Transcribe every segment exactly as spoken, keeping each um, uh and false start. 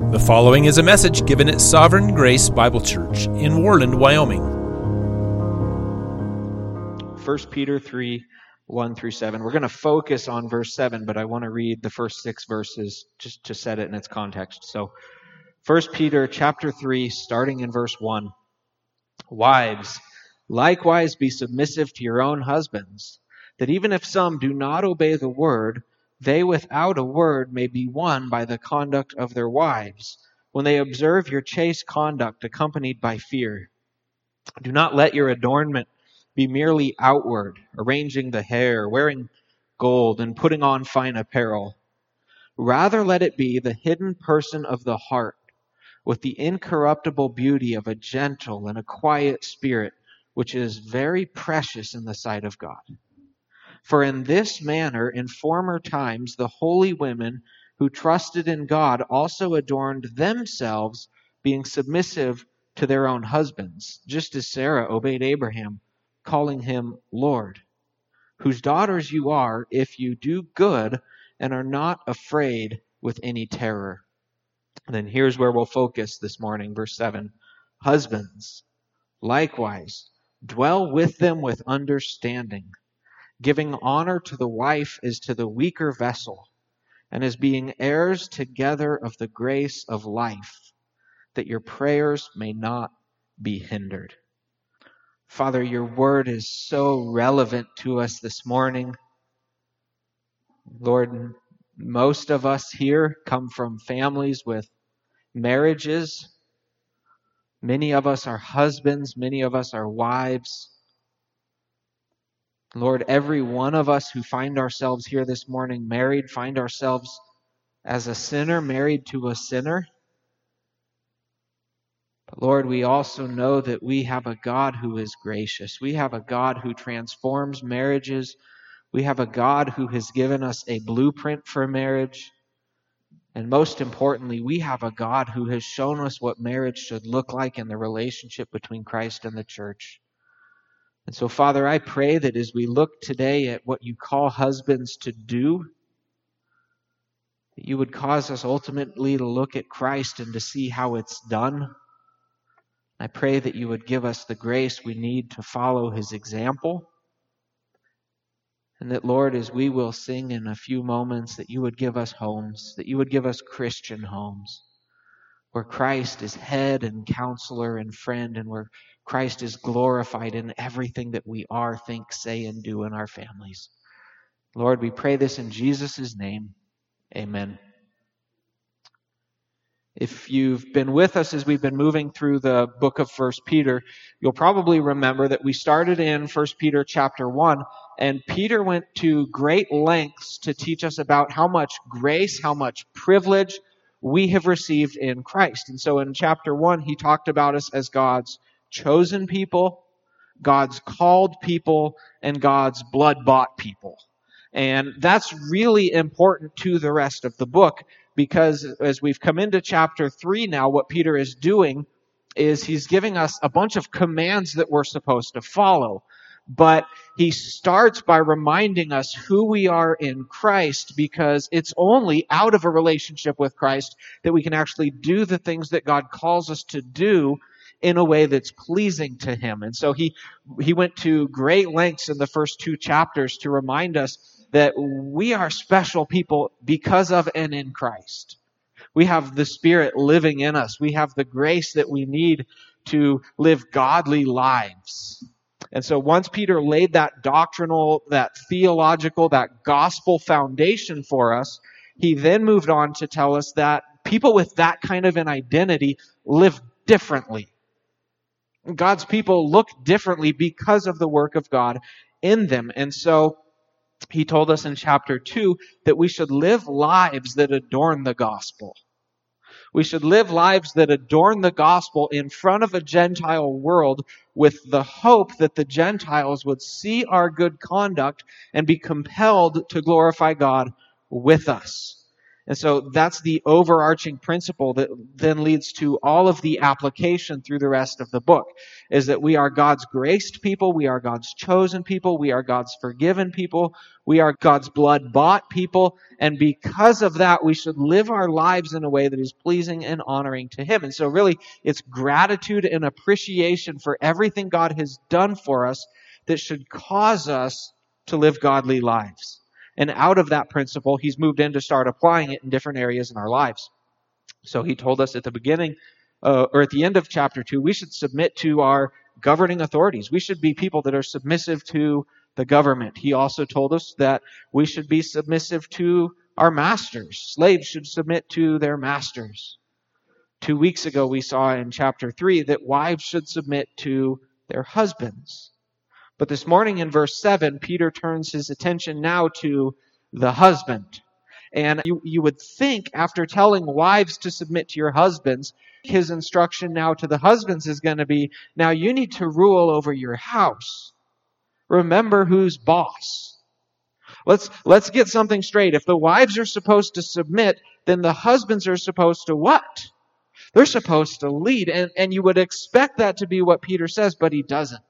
The following is a message given at Sovereign Grace Bible Church in Worland, Wyoming. First Peter three, one through seven. We're going to focus on verse seven, but I want to read the first six verses just to set it in its context. So, First Peter chapter three, starting in verse one. Wives, likewise be submissive to your own husbands, that even if some do not obey the word, they without a word may be won by the conduct of their wives, when they observe your chaste conduct accompanied by fear. Do not let your adornment be merely outward, arranging the hair, wearing gold, and putting on fine apparel. Rather let it be the hidden person of the heart, with the incorruptible beauty of a gentle and a quiet spirit, which is very precious in the sight of God. For in this manner, in former times, the holy women who trusted in God also adorned themselves, being submissive to their own husbands, just as Sarah obeyed Abraham, calling him Lord, whose daughters you are if you do good and are not afraid with any terror. And then here's where we'll focus this morning, verse seven. Husbands, likewise, dwell with them with understanding, giving honor to the wife as to the weaker vessel, and as being heirs together of the grace of life, that your prayers may not be hindered. Father, your word is so relevant to us this morning. Lord, most of us here come from families with marriages. Many of us are husbands. Many of us are wives. Lord, every one of us who find ourselves here this morning married, find ourselves as a sinner, married to a sinner. But Lord, we also know that we have a God who is gracious. We have a God who transforms marriages. We have a God who has given us a blueprint for marriage. And most importantly, we have a God who has shown us what marriage should look like in the relationship between Christ and the church. And so, Father, I pray that as we look today at what you call husbands to do, that you would cause us ultimately to look at Christ and to see how it's done. I pray that you would give us the grace we need to follow his example. And that, Lord, as we will sing in a few moments, that you would give us homes, that you would give us Christian homes, where Christ is head and counselor and friend, and where Christ is glorified in everything that we are, think, say, and do in our families. Lord, we pray this in Jesus' name. Amen. If you've been with us as we've been moving through the book of First Peter, you'll probably remember that we started in First Peter chapter one, and Peter went to great lengths to teach us about how much grace, how much privilege we have received in Christ. And so in chapter one, he talked about us as God's chosen people, God's called people, and God's blood-bought people. And that's really important to the rest of the book, because as we've come into chapter three now, what Peter is doing is he's giving us a bunch of commands that we're supposed to follow. But he starts by reminding us who we are in Christ, because it's only out of a relationship with Christ that we can actually do the things that God calls us to do in a way that's pleasing to him. And so he he went to great lengths in the first two chapters to remind us that we are special people because of and in Christ. We have the Spirit living in us. We have the grace that we need to live godly lives. And so once Peter laid that doctrinal, that theological, that gospel foundation for us, he then moved on to tell us that people with that kind of an identity live differently. God's people look differently because of the work of God in them. And so he told us in chapter two that we should live lives that adorn the gospel. We should live lives that adorn the gospel in front of a Gentile world, with the hope that the Gentiles would see our good conduct and be compelled to glorify God with us. And so that's the overarching principle that then leads to all of the application through the rest of the book, is that we are God's graced people, we are God's chosen people, we are God's forgiven people, we are God's blood-bought people, and because of that, we should live our lives in a way that is pleasing and honoring to Him. And so really, it's gratitude and appreciation for everything God has done for us that should cause us to live godly lives. And out of that principle, He's moved in to start applying it in different areas in our lives. So He told us at the beginning, uh, or at the end of chapter two, we should submit to our governing authorities. We should be people that are submissive to the government. He also told us that we should be submissive to our masters. Slaves should submit to their masters. Two weeks ago, we saw in chapter three that wives should submit to their husbands. But this morning in verse seven, Peter turns his attention now to the husband. And you, you would think after telling wives to submit to your husbands, his instruction now to the husbands is going to be, now you need to rule over your house. Remember who's boss. Let's, let's get something straight. If the wives are supposed to submit, then the husbands are supposed to what? They're supposed to lead. And, and you would expect that to be what Peter says, but he doesn't.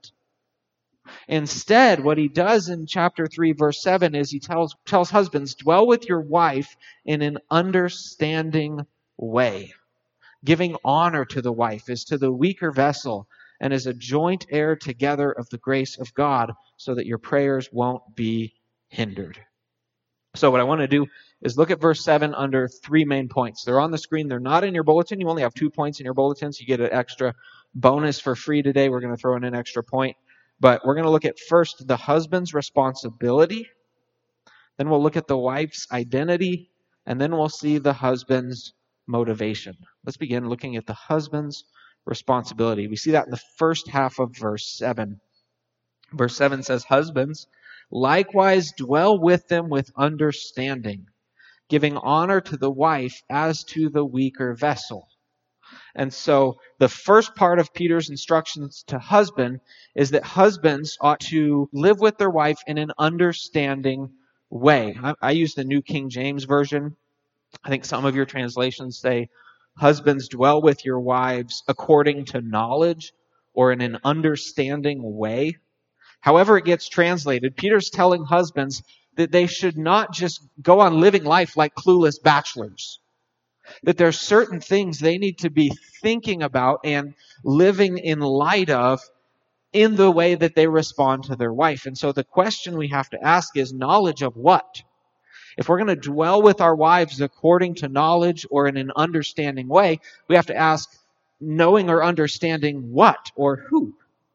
Instead, what he does in chapter three, verse seven, is he tells, tells husbands, dwell with your wife in an understanding way. Giving honor to the wife as to the weaker vessel and as a joint heir together of the grace of God, so that your prayers won't be hindered. So what I want to do is look at verse seven under three main points. They're on the screen. They're not in your bulletin. You only have two points in your bulletin, so you get an extra bonus for free today. We're going to throw in an extra point. But we're going to look at first the husband's responsibility, then we'll look at the wife's identity, and then we'll see the husband's motivation. Let's begin looking at the husband's responsibility. We see that in the first half of verse seven. Verse seven says, husbands, likewise dwell with them with understanding, giving honor to the wife as to the weaker vessel. And so the first part of Peter's instructions to husband is that husbands ought to live with their wife in an understanding way. I, I use the New King James Version. I think some of your translations say, husbands, dwell with your wives according to knowledge or in an understanding way. However it gets translated, Peter's telling husbands that they should not just go on living life like clueless bachelors. That there are certain things they need to be thinking about and living in light of in the way that they respond to their wife. And so the question we have to ask is, knowledge of what? If we're going to dwell with our wives according to knowledge or in an understanding way, we have to ask, knowing or understanding what or who?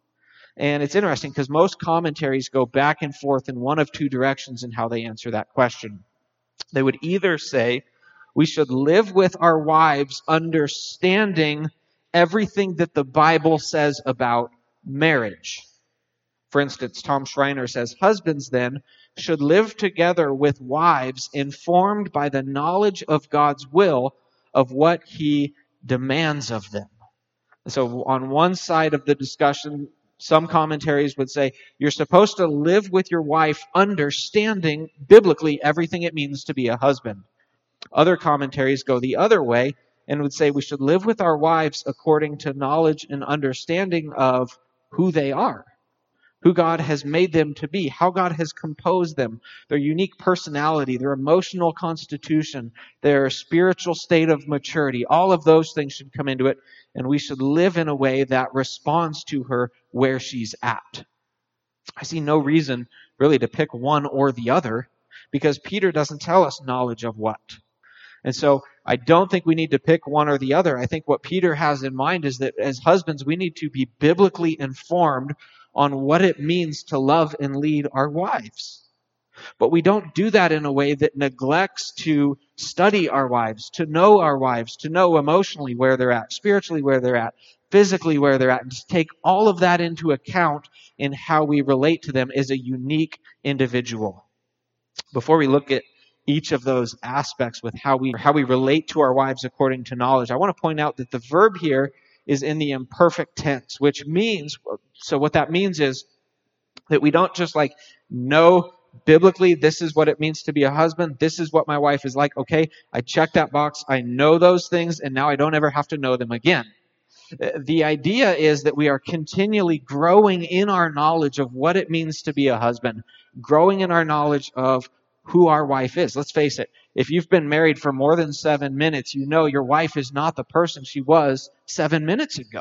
And it's interesting because most commentaries go back and forth in one of two directions in how they answer that question. They would either say, we should live with our wives understanding everything that the Bible says about marriage. For instance, Tom Schreiner says, husbands then should live together with wives informed by the knowledge of God's will of what He demands of them. So on one side of the discussion, some commentaries would say, you're supposed to live with your wife understanding biblically everything it means to be a husband. Other commentaries go the other way and would say we should live with our wives according to knowledge and understanding of who they are, who God has made them to be, how God has composed them, their unique personality, their emotional constitution, their spiritual state of maturity. All of those things should come into it, and we should live in a way that responds to her where she's at. I see no reason really to pick one or the other, because Peter doesn't tell us knowledge of what. And so I don't think we need to pick one or the other. I think what Peter has in mind is that as husbands, we need to be biblically informed on what it means to love and lead our wives. But we don't do that in a way that neglects to study our wives, to know our wives, to know emotionally where they're at, spiritually where they're at, physically where they're at, and to take all of that into account in how we relate to them as a unique individual. Before we look at each of those aspects with how we how we relate to our wives according to knowledge, I want to point out that the verb here is in the imperfect tense, which means, so what that means is that we don't just like know biblically, this is what it means to be a husband. This is what my wife is like. Okay, I check that box. I know those things, and now I don't ever have to know them again. The idea is that we are continually growing in our knowledge of what it means to be a husband, growing in our knowledge of who our wife is. Let's face it, if you've been married for more than seven minutes, you know your wife is not the person she was seven minutes ago.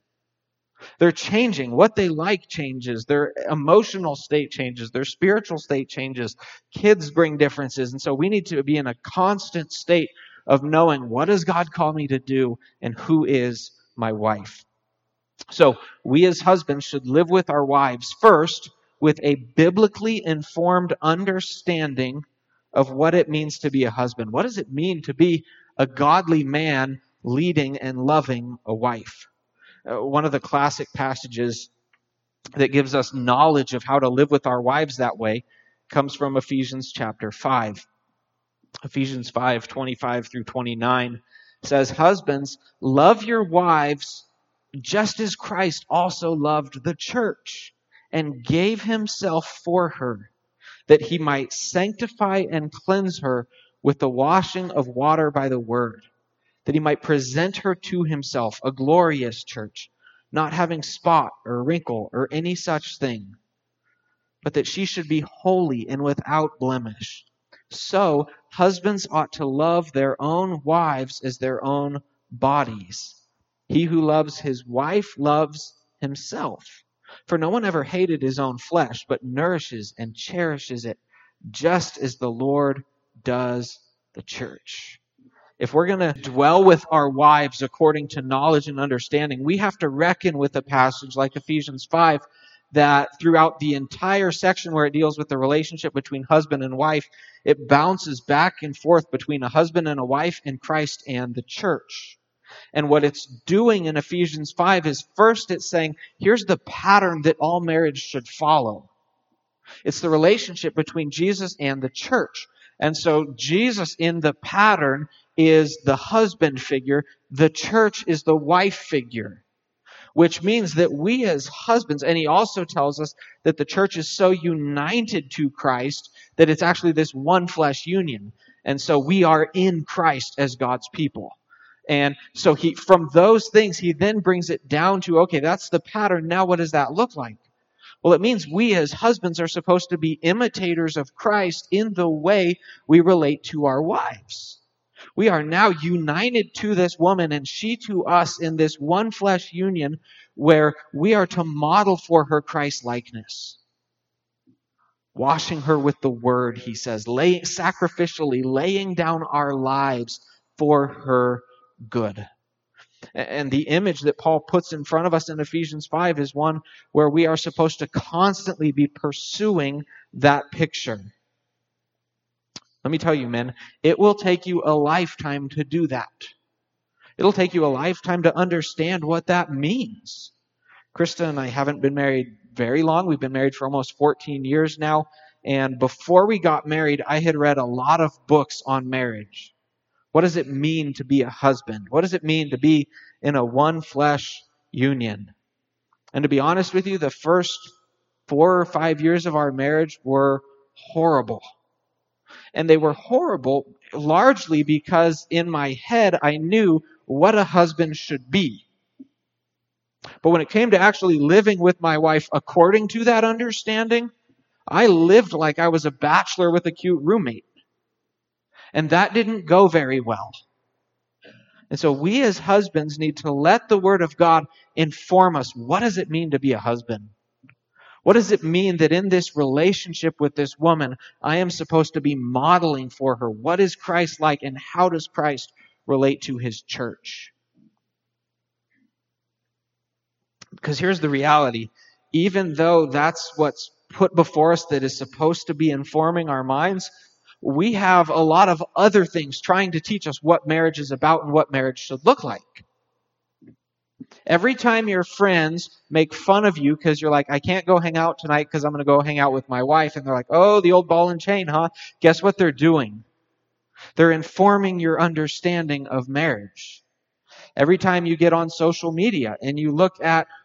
They're changing. What they like changes. Their emotional state changes. Their spiritual state changes. Kids bring differences. And so we need to be in a constant state of knowing, what does God call me to do and who is my wife? So we as husbands should live with our wives first with a biblically informed understanding of what it means to be a husband. What does it mean to be a godly man leading and loving a wife? Uh, one of the classic passages that gives us knowledge of how to live with our wives that way comes from Ephesians chapter five. Ephesians five, twenty-five through twenty-nine says, "Husbands, love your wives just as Christ also loved the church and gave himself for her, that he might sanctify and cleanse her with the washing of water by the word, that he might present her to himself a glorious church, not having spot or wrinkle or any such thing, but that she should be holy and without blemish. So husbands ought to love their own wives as their own bodies. He who loves his wife loves himself. For no one ever hated his own flesh, but nourishes and cherishes it, just as the Lord does the church." If we're going to dwell with our wives according to knowledge and understanding, we have to reckon with a passage like Ephesians five that throughout the entire section where it deals with the relationship between husband and wife, it bounces back and forth between a husband and a wife and Christ and the church. And what it's doing in Ephesians five is first it's saying, here's the pattern that all marriage should follow. It's the relationship between Jesus and the church. And so Jesus in the pattern is the husband figure. The church is the wife figure. Which means that we as husbands, and he also tells us that the church is so united to Christ that it's actually this one flesh union. And so we are in Christ as God's people. And so he, from those things, he then brings it down to, okay, that's the pattern. Now what does that look like? Well, it means we as husbands are supposed to be imitators of Christ in the way we relate to our wives. We are now united to this woman and she to us in this one flesh union where we are to model for her Christ-likeness. Washing her with the word, he says, lay, sacrificially laying down our lives for her good. And the image that Paul puts in front of us in Ephesians five is one where we are supposed to constantly be pursuing that picture. Let me tell you, men, it will take you a lifetime to do that. It'll take you a lifetime to understand what that means. Krista and I haven't been married very long. We've been married for almost fourteen years now. And before we got married, I had read a lot of books on marriage. What does it mean to be a husband? What does it mean to be in a one flesh union? And to be honest with you, the first four or five years of our marriage were horrible. And they were horrible largely because in my head I knew what a husband should be. But when it came to actually living with my wife according to that understanding, I lived like I was a bachelor with a cute roommate. And that didn't go very well. And so we as husbands need to let the Word of God inform us. What does it mean to be a husband? What does it mean that in this relationship with this woman, I am supposed to be modeling for her? What is Christ like and how does Christ relate to his church? Because here's the reality. Even though that's what's put before us that is supposed to be informing our minds, we have a lot of other things trying to teach us what marriage is about and what marriage should look like. Every time your friends make fun of you because you're like, I can't go hang out tonight because I'm going to go hang out with my wife. And they're like, oh, the old ball and chain, huh? Guess what they're doing? They're informing your understanding of marriage. Every time you get on social media and you look at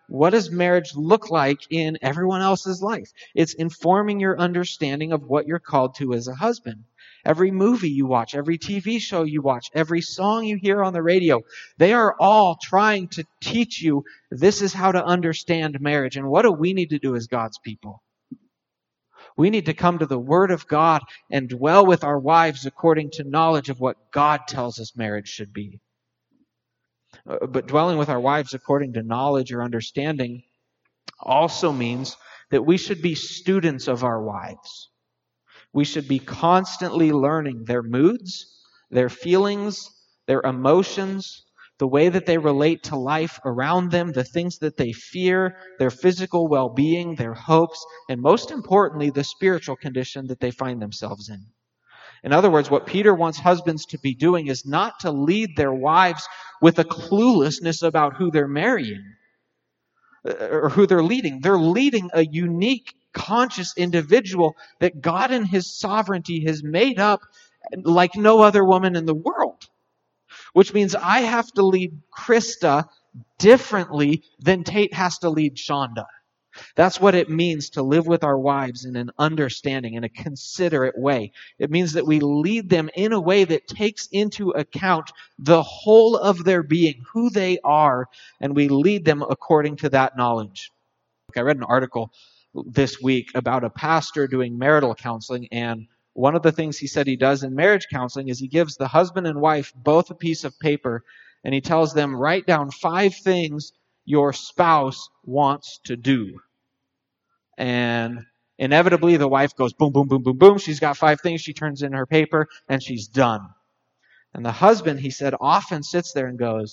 what does marriage look like in everyone else's life? It's informing your understanding of what you're called to as a husband. Every movie you watch, every T V show you watch, every song you hear on the radio, they are all trying to teach you this is how to understand marriage. And what do we need to do as God's people? We need to come to the Word of God and dwell with our wives according to knowledge of what God tells us marriage should be. But dwelling with our wives according to knowledge or understanding also means that we should be students of our wives. We should be constantly learning their moods, their feelings, their emotions, the way that they relate to life around them, the things that they fear, their physical well-being, their hopes, and most importantly, the spiritual condition that they find themselves in. In other words, what Peter wants husbands to be doing is not to lead their wives with a cluelessness about who they're marrying or who they're leading. They're leading a unique, conscious individual that God in His sovereignty has made up like no other woman in the world. Which means I have to lead Krista differently than Tate has to lead Shonda. That's what it means to live with our wives in an understanding, in a considerate way. It means that we lead them in a way that takes into account the whole of their being, who they are, and we lead them according to that knowledge. I read an article this week about a pastor doing marital counseling, and one of the things he said he does in marriage counseling is he gives the husband and wife both a piece of paper, and he tells them, write down five things your spouse wants to do. And inevitably, the wife goes boom, boom, boom, boom, boom. She's got five things. She turns in her paper, and she's done. And the husband, he said, often sits there and goes,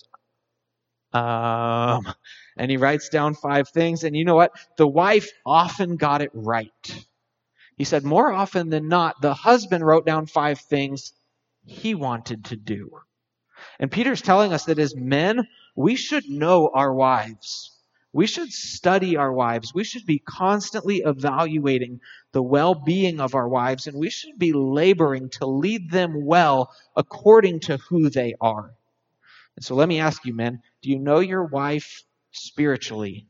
um, and he writes down five things. And you know what? The wife often got it right. He said, more often than not, the husband wrote down five things he wanted to do. And Peter's telling us that as men, we should know our wives. We should study our wives. We should be constantly evaluating the well-being of our wives, and we should be laboring to lead them well according to who they are. And so let me ask you, men, do you know your wife spiritually?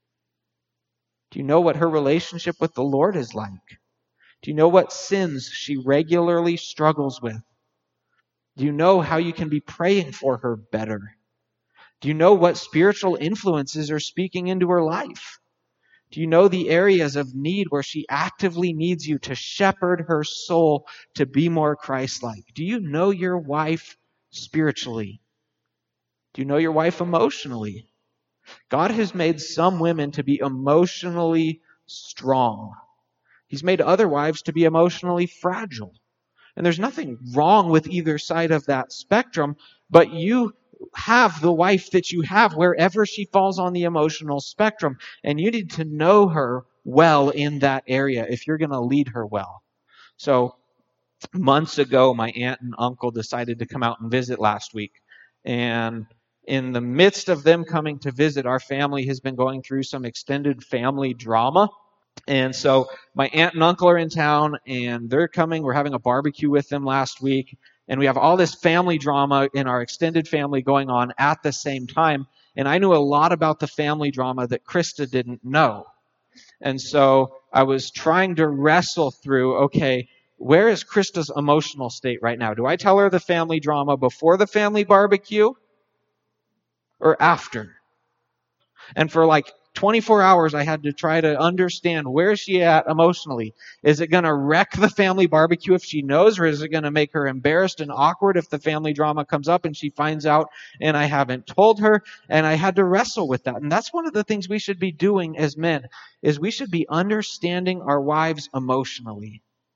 Do you know what her relationship with the Lord is like? Do you know what sins she regularly struggles with? Do you know how you can be praying for her better? Do you know what spiritual influences are speaking into her life? Do you know the areas of need where she actively needs you to shepherd her soul to be more Christ-like? Do you know your wife spiritually? Do you know your wife emotionally? God has made some women to be emotionally strong. He's made other wives to be emotionally fragile. And there's nothing wrong with either side of that spectrum, but you have the wife that you have wherever she falls on the emotional spectrum, and you need to know her well in that area if you're going to lead her well. So months ago, my aunt and uncle decided to come out and visit last week, and in the midst of them coming to visit, our family has been going through some extended family drama. And so my aunt and uncle are in town, and they're coming. We're having a barbecue with them last week. And we have all this family drama in our extended family going on at the same time. And I knew a lot about the family drama that Krista didn't know. And so I was trying to wrestle through, okay, where is Krista's emotional state right now? Do I tell her the family drama before the family barbecue or after? And for like twenty-four hours, I had to try to understand where is she at emotionally. Is it going to wreck the family barbecue if she knows, or is it going to make her embarrassed and awkward if the family drama comes up and she finds out and I haven't told her? And I had to wrestle with that. And that's one of the things we should be doing as men, is we should be understanding our wives emotionally.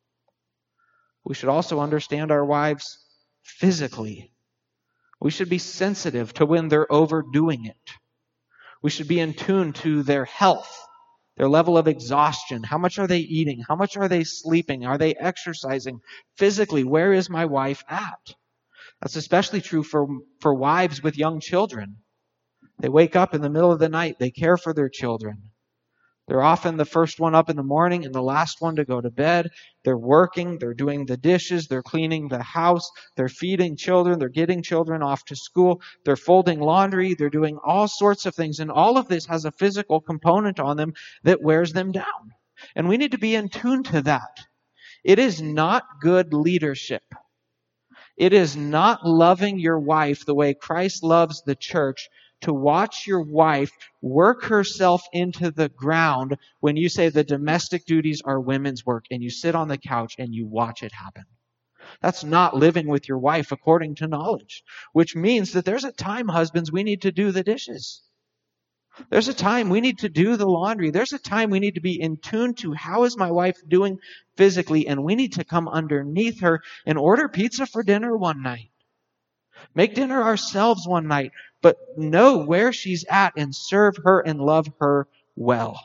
We should also understand our wives physically. We should be sensitive to when they're overdoing it. We should be in tune to their health, their level of exhaustion. How much are they eating? How much are they sleeping? Are they exercising? Physically, where is my wife at? That's especially true for, for wives with young children. They wake up in the middle of the night. They care for their children. They're often the first one up in the morning and the last one to go to bed. They're working, they're doing the dishes, they're cleaning the house, they're feeding children, they're getting children off to school, they're folding laundry, they're doing all sorts of things. And all of this has a physical component on them that wears them down. And we need to be in tune to that. It is not good leadership. It is not loving your wife the way Christ loves the church to watch your wife work herself into the ground when you say the domestic duties are women's work and you sit on the couch and you watch it happen. That's not living with your wife according to knowledge, which means that there's a time, husbands, we need to do the dishes. There's a time we need to do the laundry. There's a time we need to be in tune to how is my wife doing physically, and we need to come underneath her and order pizza for dinner one night. Make dinner ourselves one night, but know where she's at and serve her and love her well.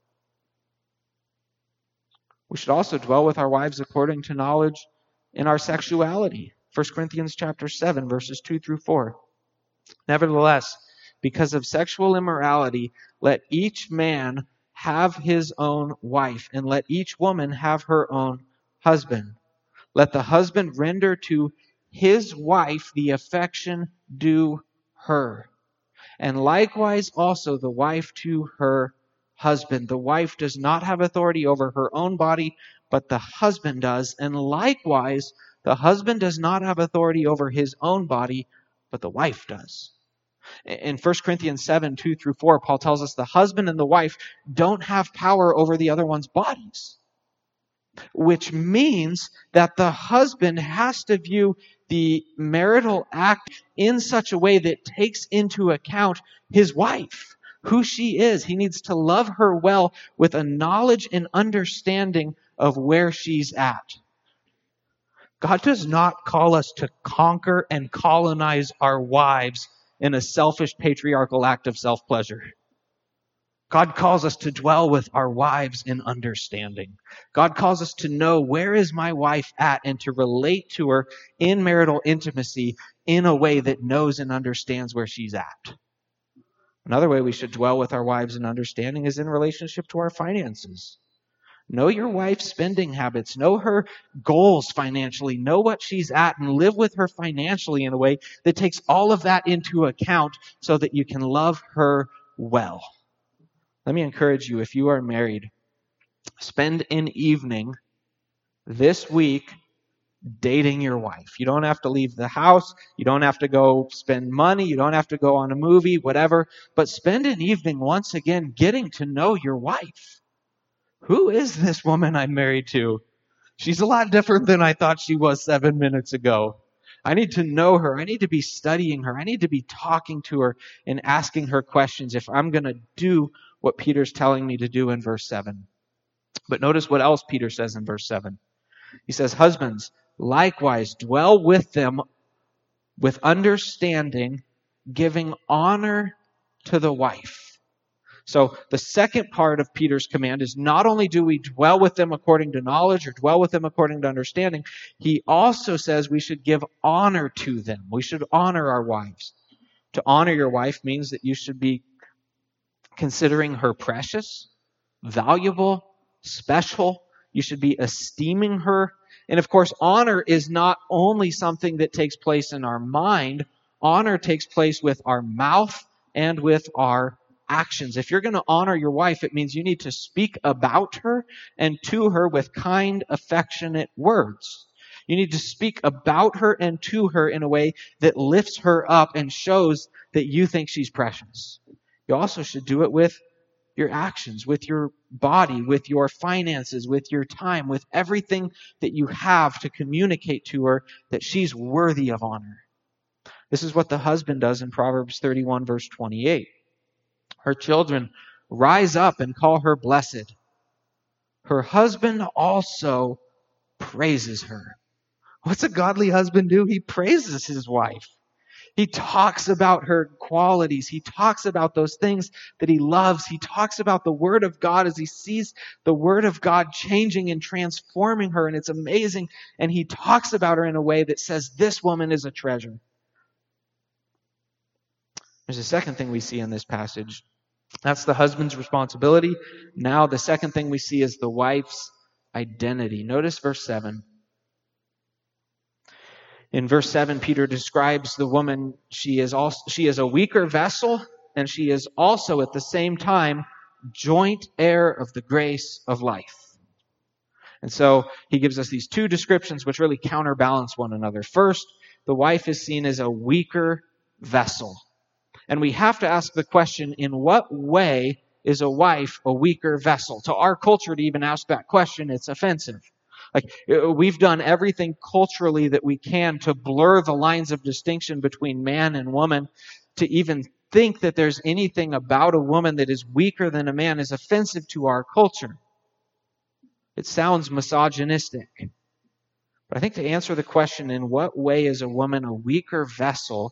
We should also dwell with our wives according to knowledge in our sexuality. First Corinthians chapter seven, verses two through four. Nevertheless, because of sexual immorality, let each man have his own wife, and let each woman have her own husband. Let the husband render to his wife the affection due her, and likewise also the wife to her husband. The wife does not have authority over her own body, but the husband does, and likewise the husband does not have authority over his own body, but the wife does. In First Corinthians seven, two through four, Paul tells us the husband and the wife don't have power over the other one's bodies, which means that the husband has to view the marital act in such a way that takes into account his wife, who she is. He needs to love her well with a knowledge and understanding of where she's at. God does not call us to conquer and colonize our wives in a selfish patriarchal act of self-pleasure. God calls us to dwell with our wives in understanding. God calls us to know where is my wife at and to relate to her in marital intimacy in a way that knows and understands where she's at. Another way we should dwell with our wives in understanding is in relationship to our finances. Know your wife's spending habits. Know her goals financially. Know what she's at and live with her financially in a way that takes all of that into account so that you can love her well. Let me encourage you, if you are married, spend an evening this week dating your wife. You don't have to leave the house. You don't have to go spend money. You don't have to go on a movie, whatever. But spend an evening once again getting to know your wife. Who is this woman I'm married to? She's a lot different than I thought she was seven minutes ago. I need to know her. I need to be studying her. I need to be talking to her and asking her questions if I'm going to do what Peter's telling me to do in verse seven. But notice what else Peter says in verse seven. He says, husbands, likewise dwell with them with understanding, giving honor to the wife. So the second part of Peter's command is not only do we dwell with them according to knowledge or dwell with them according to understanding, he also says we should give honor to them. We should honor our wives. To honor your wife means that you should be considering her precious, valuable, special. You should be esteeming her. And of course, honor is not only something that takes place in our mind. Honor takes place with our mouth and with our actions. If you're going to honor your wife, it means you need to speak about her and to her with kind, affectionate words. You need to speak about her and to her in a way that lifts her up and shows that you think she's precious. You also should do it with your actions, with your body, with your finances, with your time, with everything that you have to communicate to her that she's worthy of honor. This is what the husband does in Proverbs thirty-one, verse twenty-eight. Her children rise up and call her blessed. Her husband also praises her. What's a godly husband do? He praises his wife. He talks about her qualities. He talks about those things that he loves. He talks about the Word of God as he sees the Word of God changing and transforming her, and it's amazing. And he talks about her in a way that says, this woman is a treasure. There's a second thing we see in this passage. That's the husband's responsibility. Now the second thing we see is the wife's identity. Notice verse seven. In verse seven, Peter describes the woman. She is also she is a weaker vessel, and she is also at the same time joint heir of the grace of life. And so he gives us these two descriptions which really counterbalance one another. First, the wife is seen as a weaker vessel. And we have to ask the question, in what way is a wife a weaker vessel? To our culture, to even ask that question, it's offensive. Like, we've done everything culturally that we can to blur the lines of distinction between man and woman. To even think that there's anything about a woman that is weaker than a man is offensive to our culture. It sounds misogynistic. But I think to answer the question, in what way is a woman a weaker vessel,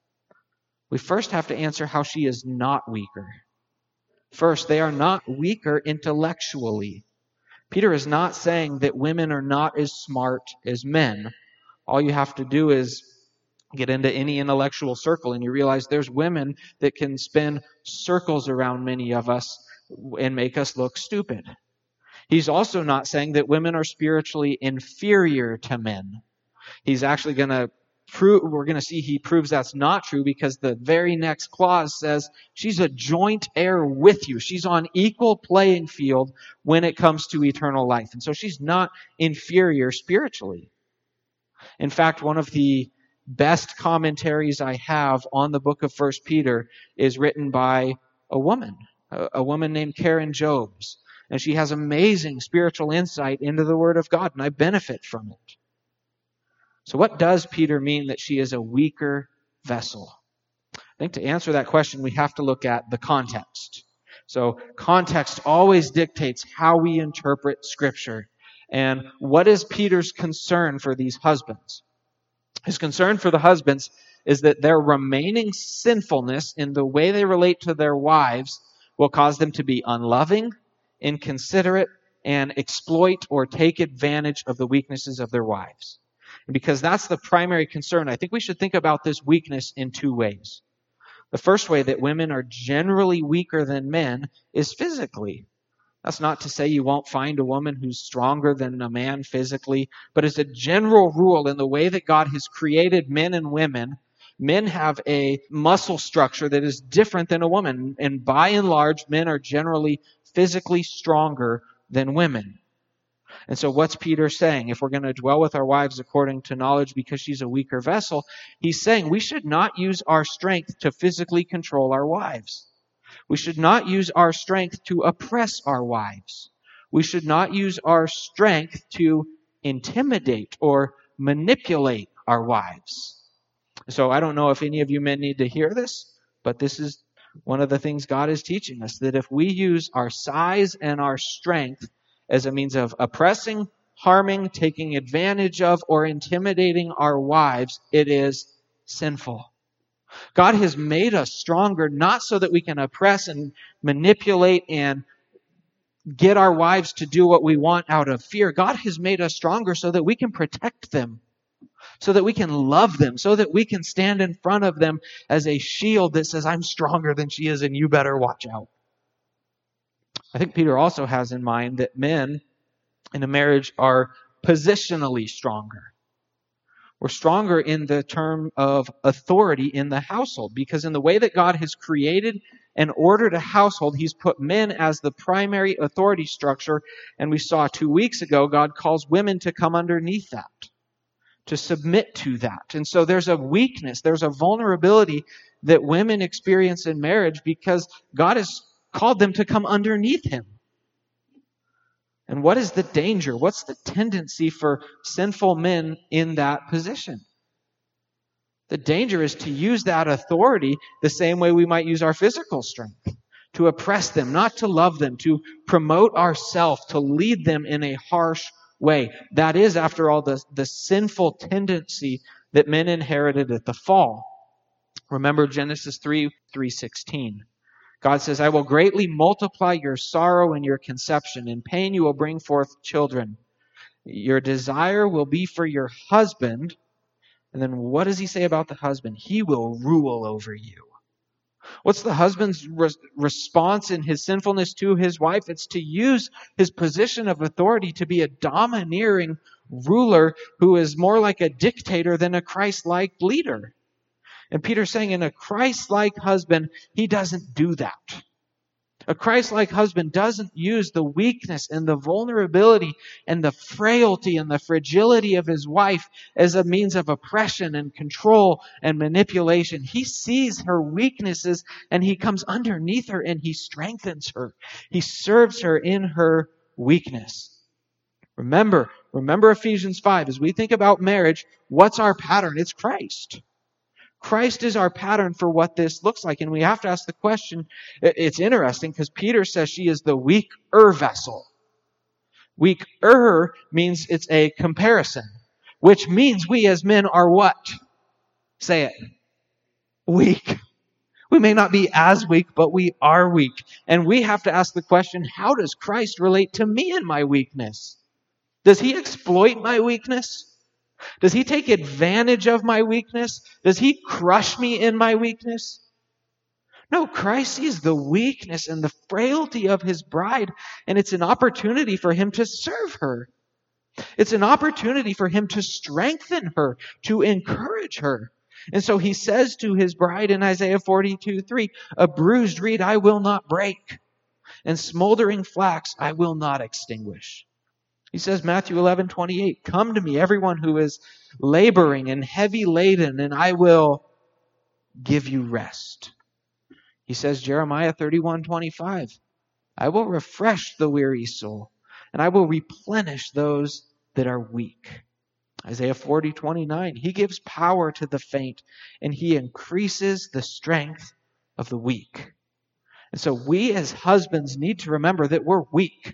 we first have to answer how she is not weaker. First, they are not weaker intellectually. Peter is not saying that women are not as smart as men. All you have to do is get into any intellectual circle and you realize there's women that can spin circles around many of us and make us look stupid. He's also not saying that women are spiritually inferior to men. He's actually going to prove, we're going to see he proves that's not true because the very next clause says she's a joint heir with you. She's on equal playing field when it comes to eternal life. And so she's not inferior spiritually. In fact, one of the best commentaries I have on the book of First Peter is written by a woman, a, a woman named Karen Jobes. And she has amazing spiritual insight into the Word of God, and I benefit from it. So what does Peter mean that she is a weaker vessel? I think to answer that question, we have to look at the context. So context always dictates how we interpret Scripture. And what is Peter's concern for these husbands? His concern for the husbands is that their remaining sinfulness in the way they relate to their wives will cause them to be unloving, inconsiderate, and exploit or take advantage of the weaknesses of their wives. And because that's the primary concern, I think we should think about this weakness in two ways. The first way that women are generally weaker than men is physically. That's not to say you won't find a woman who's stronger than a man physically, but as a general rule, in the way that God has created men and women, men have a muscle structure that is different than a woman. And by and large, men are generally physically stronger than women. And so what's Peter saying? If we're going to dwell with our wives according to knowledge because she's a weaker vessel, he's saying we should not use our strength to physically control our wives. We should not use our strength to oppress our wives. We should not use our strength to intimidate or manipulate our wives. So I don't know if any of you men need to hear this, but this is one of the things God is teaching us, that if we use our size and our strength as a means of oppressing, harming, taking advantage of, or intimidating our wives, it is sinful. God has made us stronger not so that we can oppress and manipulate and get our wives to do what we want out of fear. God has made us stronger so that we can protect them, so that we can love them, so that we can stand in front of them as a shield that says, I'm stronger than she is and you better watch out. I think Peter also has in mind that men in a marriage are positionally stronger. We're stronger in the term of authority in the household, because in the way that God has created and ordered a household, He's put men as the primary authority structure. And we saw two weeks ago, God calls women to come underneath that, to submit to that. And so there's a weakness, there's a vulnerability that women experience in marriage because God has called them to come underneath Him. And what is the danger? What's the tendency for sinful men in that position? The danger is to use that authority the same way we might use our physical strength, to oppress them, not to love them, to promote ourselves, to lead them in a harsh way. That is, after all, the, the sinful tendency that men inherited at the fall. Remember Genesis three, three sixteen. God says, I will greatly multiply your sorrow and your conception. In pain you will bring forth children. Your desire will be for your husband. And then what does He say about the husband? He will rule over you. What's the husband's re- response in his sinfulness to his wife? It's to use his position of authority to be a domineering ruler who is more like a dictator than a Christ-like leader. And Peter's saying in a Christ-like husband, he doesn't do that. A Christ-like husband doesn't use the weakness and the vulnerability and the frailty and the fragility of his wife as a means of oppression and control and manipulation. He sees her weaknesses and he comes underneath her and he strengthens her. He serves her in her weakness. Remember, remember Ephesians five. As we think about marriage, what's our pattern? It's Christ. Christ is our pattern for what this looks like. And we have to ask the question, it's interesting because Peter says she is the weaker vessel. Weaker means it's a comparison, which means we as men are what? Say it. Weak. We may not be as weak, but we are weak. And we have to ask the question, how does Christ relate to me in my weakness? Does he exploit my weakness? Does he take advantage of my weakness? Does he crush me in my weakness? No, Christ sees the weakness and the frailty of his bride, and it's an opportunity for him to serve her. It's an opportunity for him to strengthen her, to encourage her. And so he says to his bride in Isaiah forty-two three, a bruised reed I will not break, and smoldering flax I will not extinguish. He says, Matthew eleven twenty-eight, come to me, everyone who is laboring and heavy laden, and I will give you rest. He says, Jeremiah thirty-one twenty-five, I will refresh the weary soul, and I will replenish those that are weak. Isaiah forty twenty-nine, he gives power to the faint, and he increases the strength of the weak. And so we as husbands need to remember that we're weak.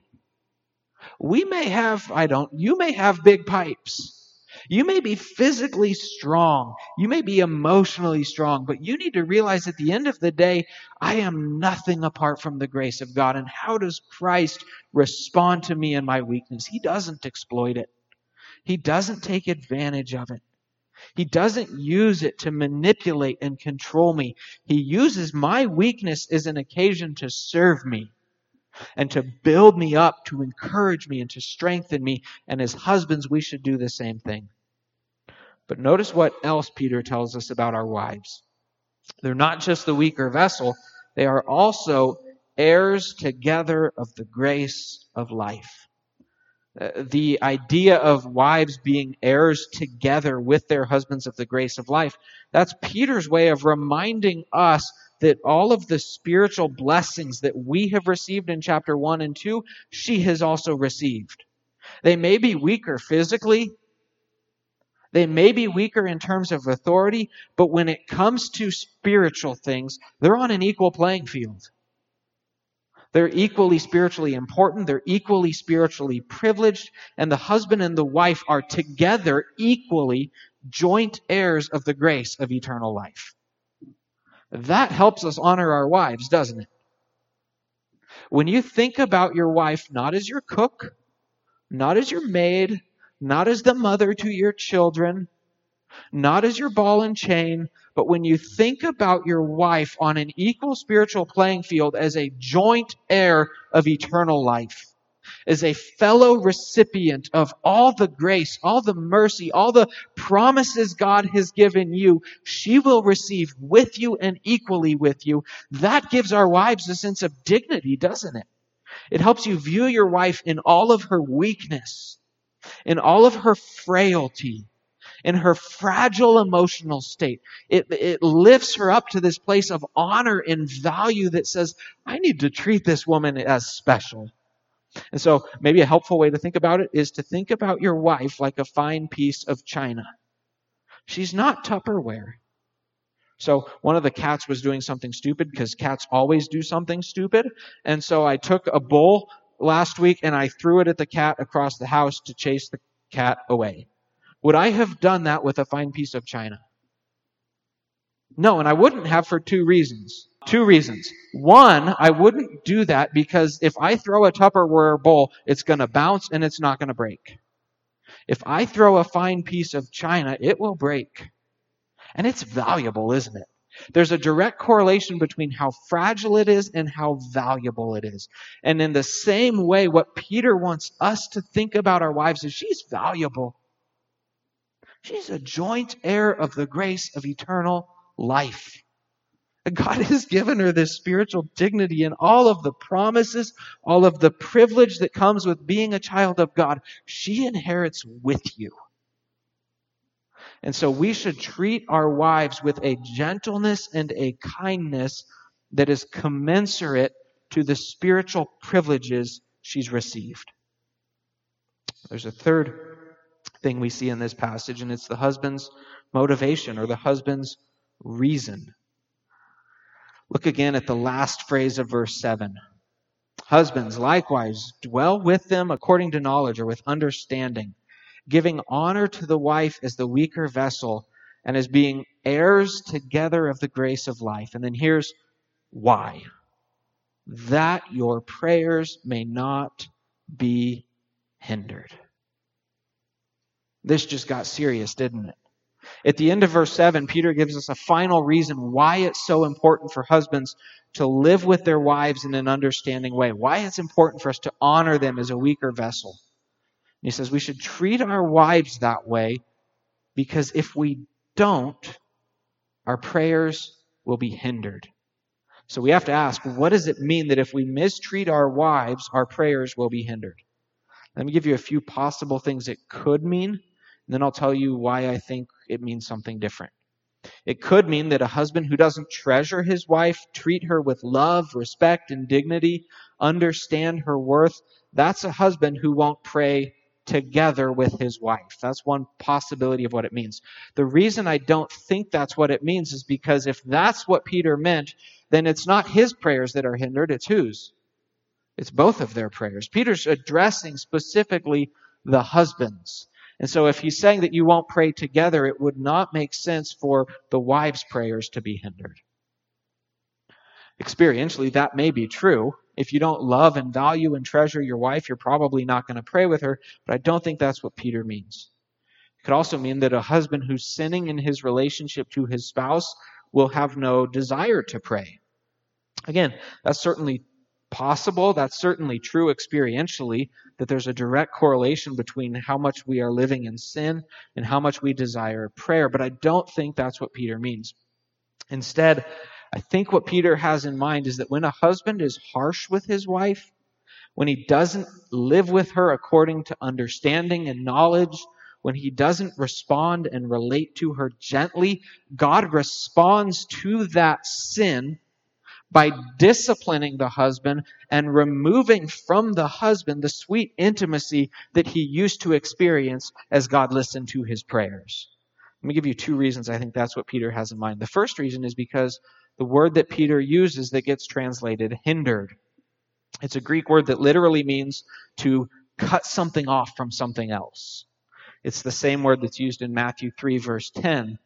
We may have, I don't, you may have big pipes. You may be physically strong. You may be emotionally strong, but you need to realize at the end of the day, I am nothing apart from the grace of God. And how does Christ respond to me in my weakness? He doesn't exploit it. He doesn't take advantage of it. He doesn't use it to manipulate and control me. He uses my weakness as an occasion to serve me and to build me up, to encourage me and to strengthen me. And as husbands, we should do the same thing. But notice what else Peter tells us about our wives. They're not just the weaker vessel, they are also heirs together of the grace of life. Uh, the idea of wives being heirs together with their husbands of the grace of life, that's Peter's way of reminding us that all of the spiritual blessings that we have received in chapter one and two, she has also received. They may be weaker physically. They may be weaker in terms of authority, but when it comes to spiritual things, they're on an equal playing field. They're equally spiritually important. They're equally spiritually privileged. And the husband and the wife are together equally joint heirs of the grace of eternal life. That helps us honor our wives, doesn't it? When you think about your wife not as your cook, not as your maid, not as the mother to your children, not as your ball and chain, but when you think about your wife on an equal spiritual playing field as a joint heir of eternal life, as a fellow recipient of all the grace, all the mercy, all the promises God has given you, she will receive with you and equally with you. That gives our wives a sense of dignity, doesn't it? It helps you view your wife in all of her weakness, in all of her frailty, in her fragile emotional state. It, it lifts her up to this place of honor and value that says, I need to treat this woman as special. And so maybe a helpful way to think about it is to think about your wife like a fine piece of china. She's not Tupperware. So one of the cats was doing something stupid because cats always do something stupid. And so I took a bowl last week and I threw it at the cat across the house to chase the cat away. Would I have done that with a fine piece of china? No, and I wouldn't have for two reasons. Two reasons. One, I wouldn't do that because if I throw a Tupperware bowl, it's going to bounce and it's not going to break. If I throw a fine piece of china, it will break. And it's valuable, isn't it? There's a direct correlation between how fragile it is and how valuable it is. And in the same way, what Peter wants us to think about our wives is she's valuable. She's a joint heir of the grace of eternal life. God has given her this spiritual dignity and all of the promises, all of the privilege that comes with being a child of God. She inherits with you. And so we should treat our wives with a gentleness and a kindness that is commensurate to the spiritual privileges she's received. There's a third thing we see in this passage, and it's the husband's motivation or the husband's reason. Look again at the last phrase of verse seven. Husbands, likewise, dwell with them according to knowledge or with understanding, giving honor to the wife as the weaker vessel and as being heirs together of the grace of life. And then here's why. That your prayers may not be hindered. This just got serious, didn't it? At the end of verse seven, Peter gives us a final reason why it's so important for husbands to live with their wives in an understanding way. Why it's important for us to honor them as a weaker vessel. He says we should treat our wives that way because if we don't, our prayers will be hindered. So we have to ask, what does it mean that if we mistreat our wives, our prayers will be hindered? Let me give you a few possible things it could mean, and then I'll tell you why I think it means something different. It could mean that a husband who doesn't treasure his wife, treat her with love, respect, and dignity, understand her worth, that's a husband who won't pray together with his wife. That's one possibility of what it means. The reason I don't think that's what it means is because if that's what Peter meant, then it's not his prayers that are hindered, it's whose? It's both of their prayers. Peter's addressing specifically the husbands. And so if he's saying that you won't pray together, it would not make sense for the wives' prayers to be hindered. Experientially, that may be true. If you don't love and value and treasure your wife, you're probably not going to pray with her, but I don't think that's what Peter means. It could also mean that a husband who's sinning in his relationship to his spouse will have no desire to pray. Again, that's certainly possible. That's certainly true experientially, that there's a direct correlation between how much we are living in sin and how much we desire prayer, but I don't think that's what Peter means. Instead, I think what Peter has in mind is that when a husband is harsh with his wife, when he doesn't live with her according to understanding and knowledge, when he doesn't respond and relate to her gently, God responds to that sin by disciplining the husband and removing from the husband the sweet intimacy that he used to experience as God listened to his prayers. Let me give you two reasons I think that's what Peter has in mind. The first reason is because the word that Peter uses that gets translated hindered. It's a Greek word that literally means to cut something off from something else. It's the same word that's used in Matthew three, verse ten,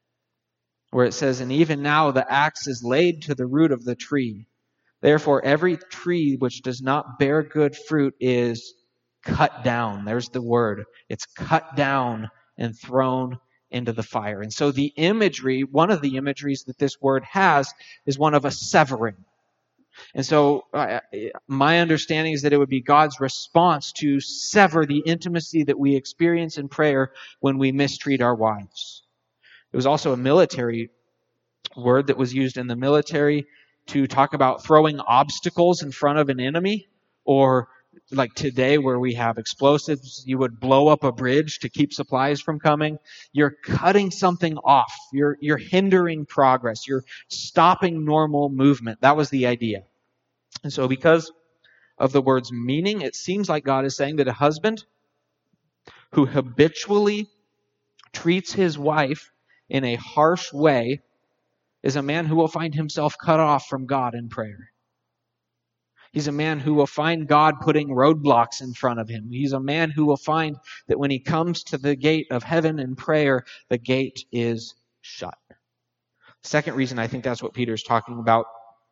where it says, "And even now the axe is laid to the root of the tree. Therefore every tree which does not bear good fruit is cut down." There's the word. It's cut down and thrown into the fire. And so the imagery, one of the imageries that this word has is one of a severing. And so uh, my understanding is that it would be God's response to sever the intimacy that we experience in prayer when we mistreat our wives. It was also a military word that was used in the military to talk about throwing obstacles in front of an enemy, or like today where we have explosives, you would blow up a bridge to keep supplies from coming. You're cutting something off. You're, you're hindering progress. You're stopping normal movement. That was the idea. And so because of the word's meaning, it seems like God is saying that a husband who habitually treats his wife in a harsh way is a man who will find himself cut off from God in prayer. He's a man who will find God putting roadblocks in front of him. He's a man who will find that when he comes to the gate of heaven in prayer, the gate is shut. Second reason I think that's what Peter's talking about,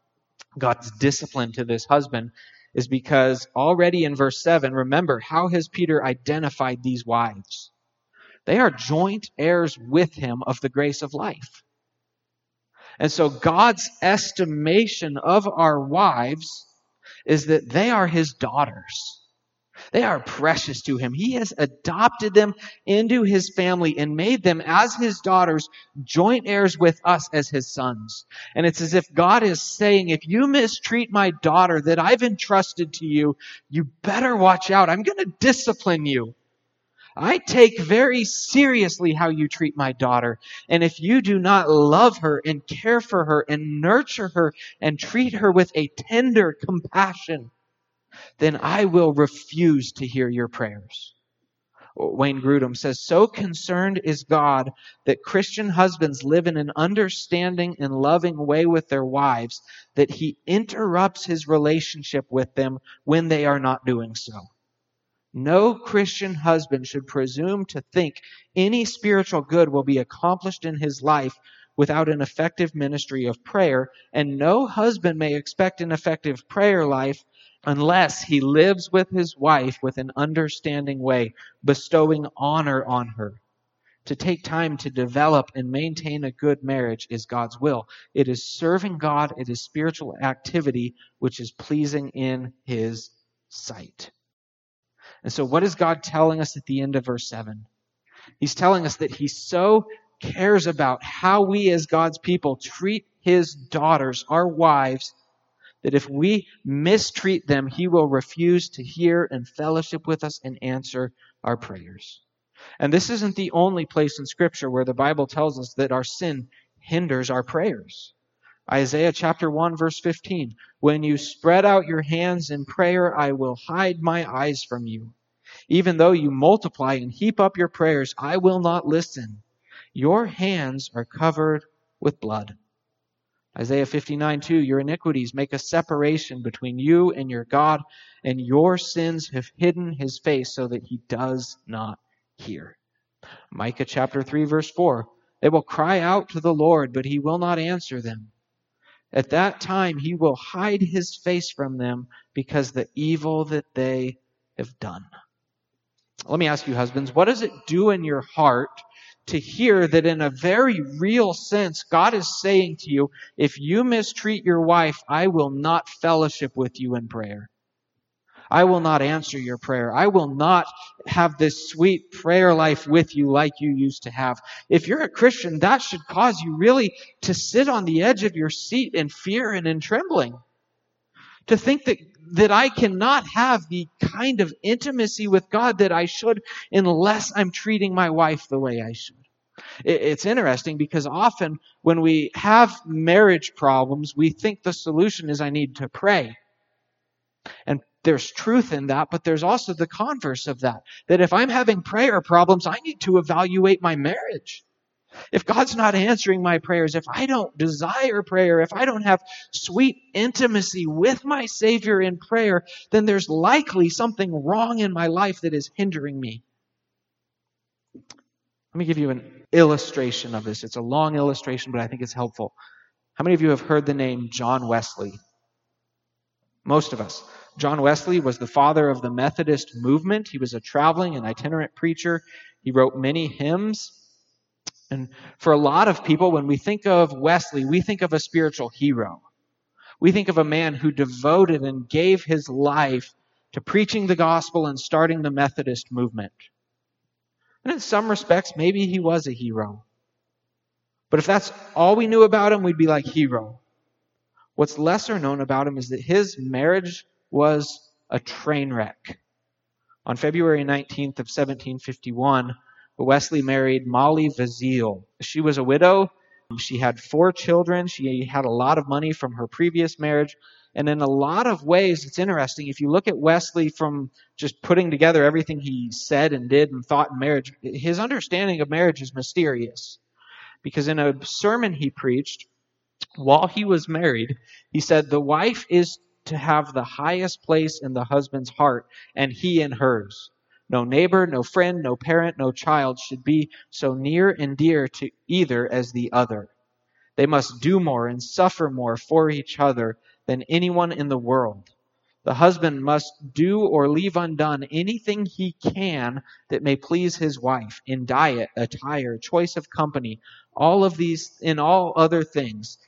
God's discipline to this husband, is because already in verse seven, remember, how has Peter identified these wives? They are joint heirs with him of the grace of life. And so God's estimation of our wives is that they are his daughters. They are precious to him. He has adopted them into his family and made them as his daughters, joint heirs with us as his sons. And it's as if God is saying, if you mistreat my daughter that I've entrusted to you, you better watch out. I'm going to discipline you. I take very seriously how you treat my daughter. And if you do not love her and care for her and nurture her and treat her with a tender compassion, then I will refuse to hear your prayers. Wayne Grudem says, so concerned is God that Christian husbands live in an understanding and loving way with their wives that he interrupts his relationship with them when they are not doing so. No Christian husband should presume to think any spiritual good will be accomplished in his life without an effective ministry of prayer, and no husband may expect an effective prayer life unless he lives with his wife with an understanding way, bestowing honor on her. To take time to develop and maintain a good marriage is God's will. It is serving God. It is spiritual activity which is pleasing in his sight. And so what is God telling us at the end of verse seven? He's telling us that he so cares about how we as God's people treat his daughters, our wives, that if we mistreat them, he will refuse to hear and fellowship with us and answer our prayers. And this isn't the only place in Scripture where the Bible tells us that our sin hinders our prayers. Isaiah chapter one, verse fifteen, when you spread out your hands in prayer, I will hide my eyes from you. Even though you multiply and heap up your prayers, I will not listen. Your hands are covered with blood. Isaiah fifty-nine two, your iniquities make a separation between you and your God, and your sins have hidden his face so that he does not hear. Micah chapter three, verse four, they will cry out to the Lord, but he will not answer them. At that time he will hide his face from them because the evil that they have done. Let me ask you, husbands, what does it do in your heart to hear that in a very real sense, God is saying to you, if you mistreat your wife, I will not fellowship with you in prayer. I will not answer your prayer. I will not have this sweet prayer life with you like you used to have. If you're a Christian, that should cause you really to sit on the edge of your seat in fear and in trembling. To think that, that I cannot have the kind of intimacy with God that I should unless I'm treating my wife the way I should. It's interesting because often when we have marriage problems, we think the solution is I need to pray. And there's truth in that, but there's also the converse of that. That if I'm having prayer problems, I need to evaluate my marriage. If God's not answering my prayers, if I don't desire prayer, if I don't have sweet intimacy with my Savior in prayer, then there's likely something wrong in my life that is hindering me. Let me give you an illustration of this. It's a long illustration, but I think it's helpful. How many of you have heard the name John Wesley? Most of us. John Wesley was the father of the Methodist movement. He was a traveling and itinerant preacher. He wrote many hymns. And for a lot of people, when we think of Wesley, we think of a spiritual hero. We think of a man who devoted and gave his life to preaching the gospel and starting the Methodist movement. And in some respects, maybe he was a hero. But if that's all we knew about him, we'd be like, hero. What's lesser known about him is that his marriage was a train wreck. On February nineteenth of seventeen fifty-one, Wesley married Molly Vazeal. She was a widow. She had four children. She had a lot of money from her previous marriage. And in a lot of ways, it's interesting. If you look at Wesley from just putting together everything he said and did and thought in marriage, his understanding of marriage is mysterious. Because in a sermon he preached, while he was married, he said, the wife is to have the highest place in the husband's heart, and he in hers. No neighbor, no friend, no parent, no child should be so near and dear to either as the other. They must do more and suffer more for each other than anyone in the world. The husband must do or leave undone anything he can that may please his wife in diet, attire, choice of company, all of these, in all other things.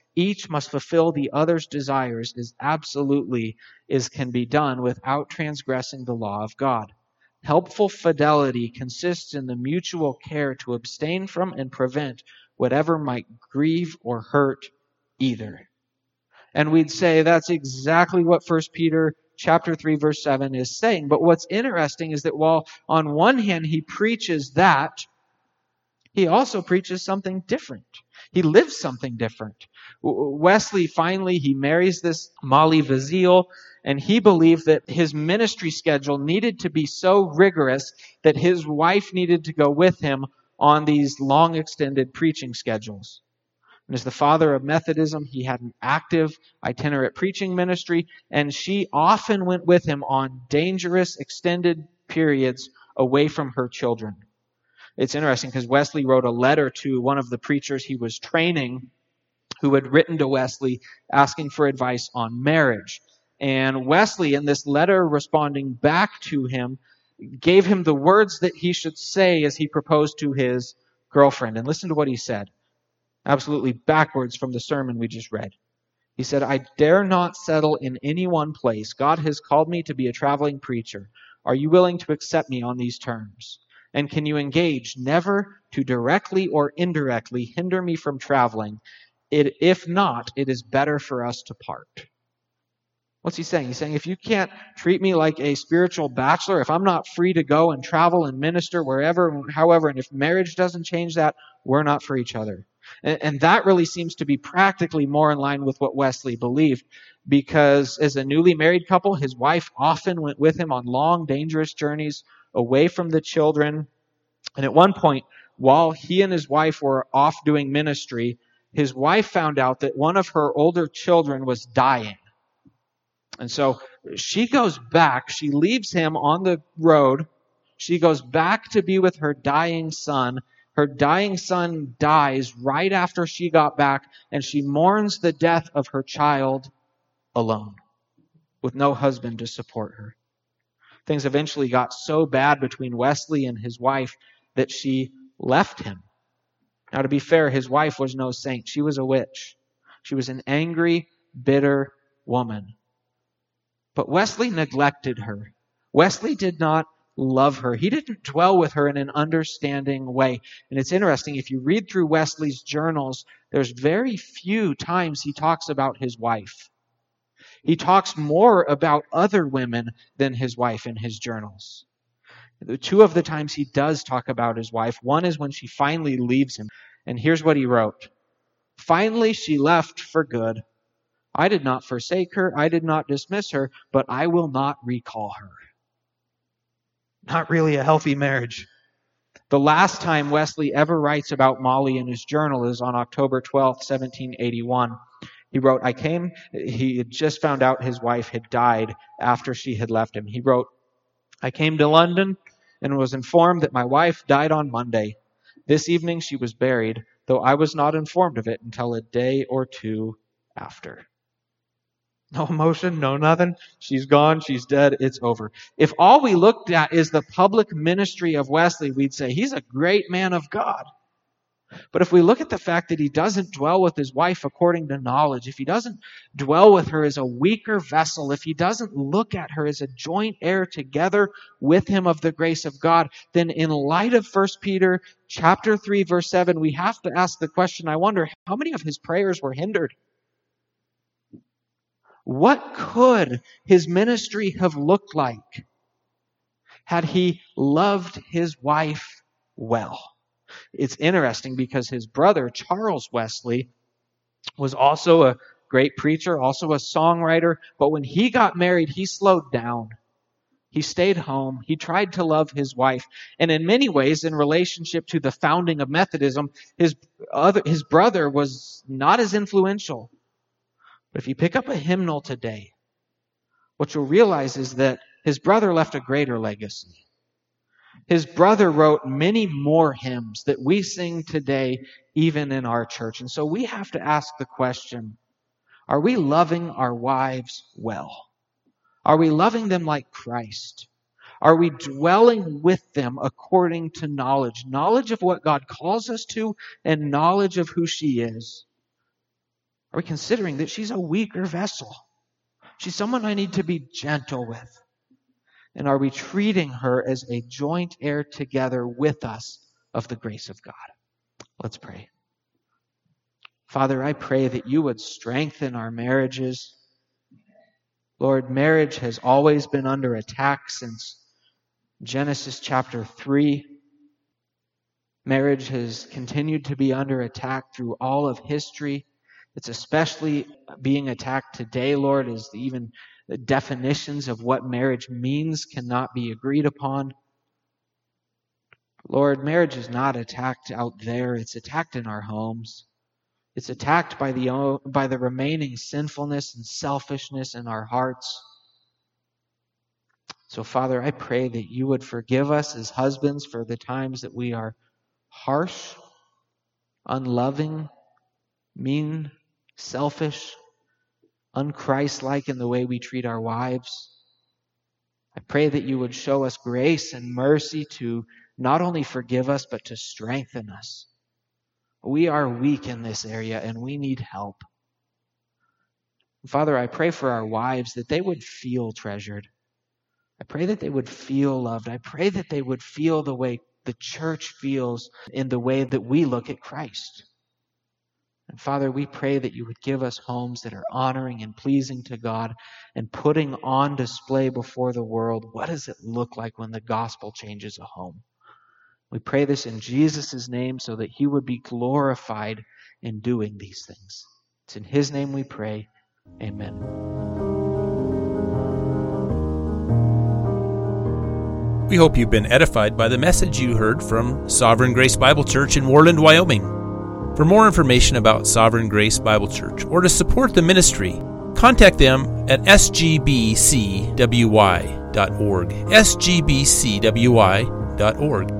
each must fulfill the other's desires as absolutely as can be done without transgressing the law of God. Helpful fidelity consists in the mutual care to abstain from and prevent whatever might grieve or hurt either. And we'd say that's exactly what First Peter chapter three, verse seven is saying. But what's interesting is that while on one hand he preaches that, he also preaches something different. He lives something different. Wesley finally, he marries this Molly Vazeal, and he believed that his ministry schedule needed to be so rigorous that his wife needed to go with him on these long extended preaching schedules. And as the father of Methodism, he had an active itinerant preaching ministry, and she often went with him on dangerous extended periods away from her children. It's interesting because Wesley wrote a letter to one of the preachers he was training who had written to Wesley asking for advice on marriage. And Wesley, in this letter responding back to him, gave him the words that he should say as he proposed to his girlfriend. And listen to what he said, absolutely backwards from the sermon we just read. He said, "I dare not settle in any one place. God has called me to be a traveling preacher. Are you willing to accept me on these terms? And can you engage never to directly or indirectly hinder me from traveling? It, if not, it is better for us to part." What's he saying? He's saying, if you can't treat me like a spiritual bachelor, if I'm not free to go and travel and minister wherever, however, and if marriage doesn't change that, we're not for each other. And, and that really seems to be practically more in line with what Wesley believed, because as a newly married couple, his wife often went with him on long, dangerous journeys away from the children. And at one point, while he and his wife were off doing ministry, his wife found out that one of her older children was dying. And so she goes back, she leaves him on the road, she goes back to be with her dying son. Her dying son dies right after she got back, and she mourns the death of her child alone, with no husband to support her. Things eventually got so bad between Wesley and his wife that she left him. Now, to be fair, his wife was no saint. She was a witch. She was an angry, bitter woman. But Wesley neglected her. Wesley did not love her. He didn't dwell with her in an understanding way. And it's interesting, if you read through Wesley's journals, there's very few times he talks about his wife. He talks more about other women than his wife in his journals. The two of the times he does talk about his wife, one is when she finally leaves him. And here's what he wrote. "Finally she left for good. I did not forsake her, I did not dismiss her, but I will not recall her." Not really a healthy marriage. The last time Wesley ever writes about Molly in his journal is on October twelfth, seventeen eighty-one. He wrote, I came, he had just found out his wife had died after she had left him. He wrote, "I came to London and was informed that my wife died on Monday. This evening she was buried, though I was not informed of it until a day or two after." No emotion, no nothing. She's gone, she's dead, it's over. If all we looked at is the public ministry of Wesley, we'd say he's a great man of God. But if we look at the fact that he doesn't dwell with his wife according to knowledge, if he doesn't dwell with her as a weaker vessel, if he doesn't look at her as a joint heir together with him of the grace of God, then in light of First Peter chapter three, verse seven, we have to ask the question, I wonder, how many of his prayers were hindered? What could his ministry have looked like had he loved his wife well? It's interesting because his brother, Charles Wesley, was also a great preacher, also a songwriter, but when he got married, he slowed down. He stayed home. He tried to love his wife. And in many ways, in relationship to the founding of Methodism, his other, his brother was not as influential. But if you pick up a hymnal today, what you'll realize is that his brother left a greater legacy. His brother wrote many more hymns that we sing today, even in our church. And so we have to ask the question, are we loving our wives well? Are we loving them like Christ? Are we dwelling with them according to knowledge? Knowledge of what God calls us to and knowledge of who she is. Are we considering that she's a weaker vessel? She's someone I need to be gentle with. And are we treating her as a joint heir together with us of the grace of God? Let's pray. Father, I pray that you would strengthen our marriages. Lord, marriage has always been under attack since Genesis chapter three. Marriage has continued to be under attack through all of history. It's especially being attacked today, Lord, as even the definitions of what marriage means cannot be agreed upon. Lord, marriage is not attacked out there. It's attacked in our homes. It's attacked by the, by the remaining sinfulness and selfishness in our hearts. So, Father, I pray that you would forgive us as husbands for the times that we are harsh, unloving, mean, selfish, unchristlike in the way we treat our wives. I pray that you would show us grace and mercy to not only forgive us, but to strengthen us. We are weak in this area and we need help. Father, I pray for our wives that they would feel treasured. I pray that they would feel loved. I pray that they would feel the way the church feels in the way that we look at Christ. And Father, we pray that you would give us homes that are honoring and pleasing to God and putting on display before the world, what does it look like when the gospel changes a home? We pray this in Jesus' name so that he would be glorified in doing these things. It's in his name we pray. Amen. We hope you've been edified by the message you heard from Sovereign Grace Bible Church in Worland, Wyoming. For more information about Sovereign Grace Bible Church or to support the ministry, contact them at s g b c w y dot org, s g b c w y dot org.